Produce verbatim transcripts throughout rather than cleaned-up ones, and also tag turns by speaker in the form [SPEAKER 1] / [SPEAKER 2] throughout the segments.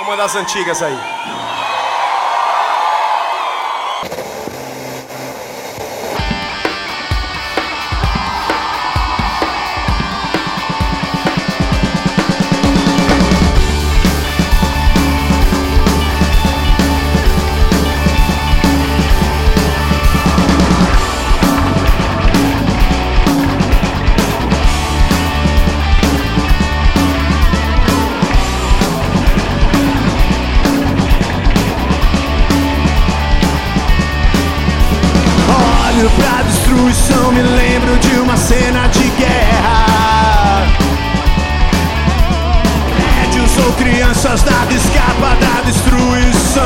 [SPEAKER 1] Uma das antigas aí.
[SPEAKER 2] Olho pra destruição, me lembro de uma cena de guerra. Prédios ou crianças, nada escapa da destruição.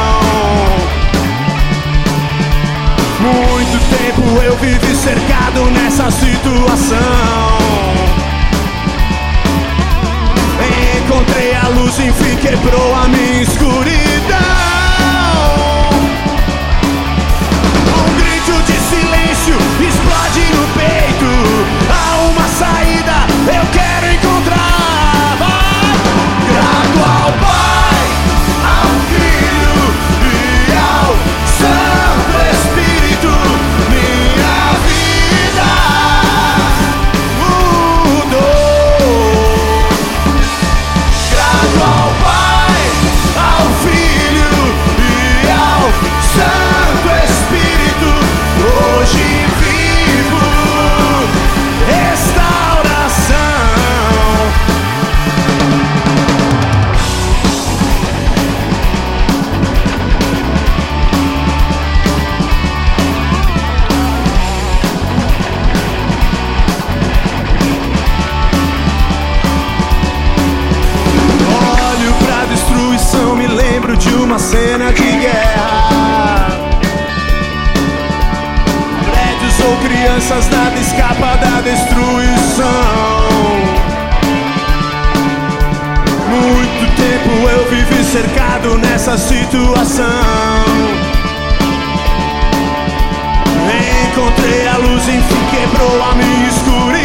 [SPEAKER 2] Muito tempo eu vivi cercado nessa situação. Encontrei a luz, enfim quebrou a minha escuridão. Explode no peito, há uma saída, eu quero encontrar. Vai! Grato ao Pai, ao Filho e ao Santo Espírito, minha vida mudou. Grato ao Pai, ao Filho e ao Santo Espírito, hoje me lembro de uma cena de guerra. Prédios ou crianças, nada escapa da destruição. Muito tempo eu vivi cercado nessa situação. Encontrei a luz, enfim quebrou a minha escuridão.